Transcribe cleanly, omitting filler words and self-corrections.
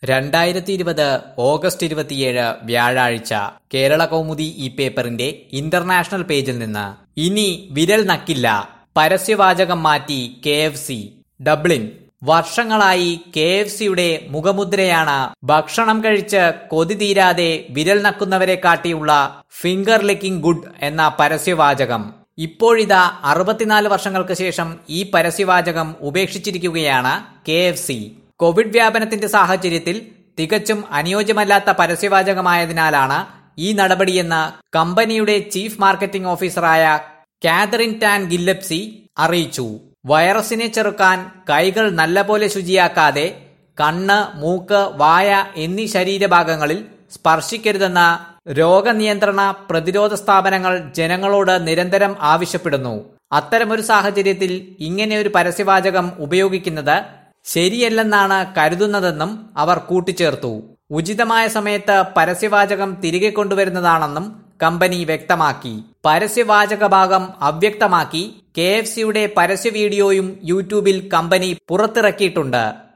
2020 August 27 വ്യാഴാഴ്ച കേരള കൗമുദി ഈ പേപ്പറിന്റെ ഇന്റർനാഷണൽ പേജിൽ നിന്ന് ഇനി വിരൽ നക്കില്ല, പരസ്യവാചകം മാറ്റി KFC. ഡബ്ലിൻ. വർഷങ്ങളായി KFCയുടെ മുഖമുദ്രയാണ് ഭക്ഷണം കഴിച്ച് കൊതി തീരാതെ വിരൽ നക്കുന്നവരെ കാട്ടിയുള്ള ഫിംഗർ ലിക്കിംഗ് ഗുഡ് എന്ന പരസ്യവാചകം. ഇപ്പോഴിതാ 64 വർഷങ്ങൾക്ക് ശേഷം ഈ പരസ്യവാചകം ഉപേക്ഷിച്ചിരിക്കുകയാണ് KFC. കോവിഡ് വ്യാപനത്തിന്റെ സാഹചര്യത്തിൽ തികച്ചും അനുയോജ്യമല്ലാത്ത പരസ്യവാചകമായതിനാലാണ് ഈ നടപടിയെന്ന് കമ്പനിയുടെ ചീഫ് മാർക്കറ്റിംഗ് ഓഫീസറായ കാതറിൻ ടാൻ ഗില്ലപ്സി അറിയിച്ചു. വൈറസിനെ ചെറുക്കാൻ കൈകൾ നല്ലപോലെ ശുചിയാക്കാതെ കണ്ണ്, മൂക്ക്, വായ എന്നീ ശരീരഭാഗങ്ങളിൽ സ്പർശിക്കരുതെന്ന രോഗനിയന്ത്രണ പ്രതിരോധ സ്ഥാപനങ്ങൾ ജനങ്ങളോട് നിരന്തരം ആവശ്യപ്പെടുന്നു. അത്തരമൊരു സാഹചര്യത്തിൽ ഇങ്ങനെയൊരു പരസ്യവാചകം ഉപയോഗിക്കുന്നത് ശരിയല്ലെന്നാണ് കരുതുന്നതെന്നും അവർ കൂട്ടിച്ചേർത്തു. ഉചിതമായ സമയത്ത് പരസ്യവാചകം തിരികെ കൊണ്ടുവരുന്നതാണെന്നും കമ്പനി വ്യക്തമാക്കി. പരസ്യവാചക ഭാഗം അവ്യക്തമാക്കി KFCയുടെ പരസ്യ വീഡിയോയും യൂട്യൂബിൽ കമ്പനി പുറത്തിറക്കിയിട്ടുണ്ട്.